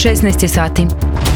16 je sati.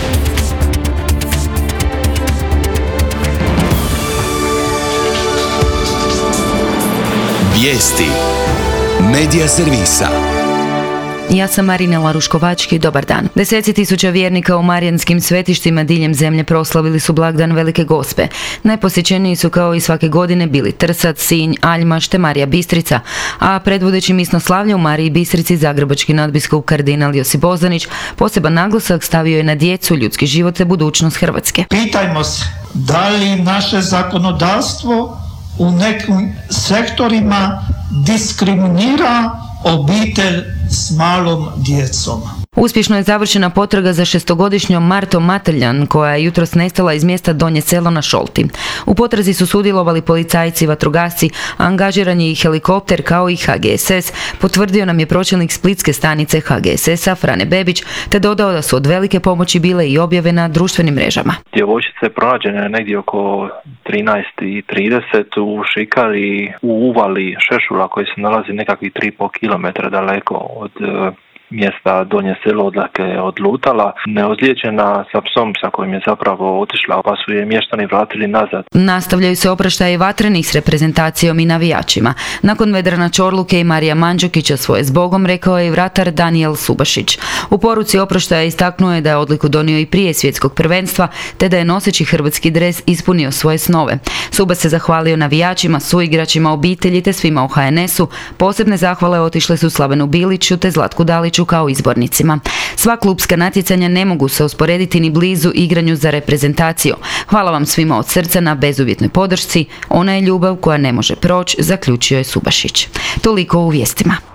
Vijesti Medija servisa. Ja sam Marina Laruškovački, dobar dan. Deseci tisuća vjernika u marijanskim svetištima diljem zemlje proslavili su blagdan Velike Gospe. Najposjećeniji su kao i svake godine bili Trsac, Sinj, Aljmaš te Marija Bistrica, a predvodeći misnoslavlje u Mariji Bistrici zagrebački nadbiskup kardinal Josip Bozanić poseban naglasak stavio je na djecu, ljudski život te budućnost Hrvatske. Pitajmo se, da li naše zakonodavstvo u nekim sektorima diskriminira obitelj s malom djecom. Uspješno je završena potraga za 6-godišnjom Martom Mateljan, koja je jutros nestala iz mjesta Donje Selo na Šolti. U potrazi su sudjelovali policajci i vatrogasci, a angažiran je i helikopter kao i HGSS, potvrdio nam je pročelnik splitske stanice HGSS-a Frane Bebić, te dodao da su od velike pomoći bile i objave na društvenim mrežama. Djevojčica je pronađena negdje oko 13:30 u šikari u uvali Šešula koji se nalazi nekakvih 3,5 km daleko od mjesta Donje Selo odakle je odlutala, neozlijeđena sa psom sa kojim je zapravo otišla, pa su je mještani vratili nazad. Nastavljaju se oproštaje vatrenih s reprezentacijom i navijačima. Nakon Vedrana Čorluke i Marija Mandžukića svoje zbogom, rekao je i vratar Danijel Subašić. U poruci oproštaja istaknuo je da je odliku donio i prije svjetskog prvenstva, te da je noseći hrvatski dres ispunio svoje snove. Suba se zahvalio navijačima, suigračima, obitelji te svima u HNS-u. Posebne zahvale otišle su Slavenu Biliću te Zlatku Daliću kao izbornicima. Sva klupska natjecanja ne mogu se usporediti ni blizu igranju za reprezentaciju. Hvala vam svima od srca na bezuvjetnoj podršci. Ona je ljubav koja ne može proći, zaključio je Subašić. Toliko u vijestima.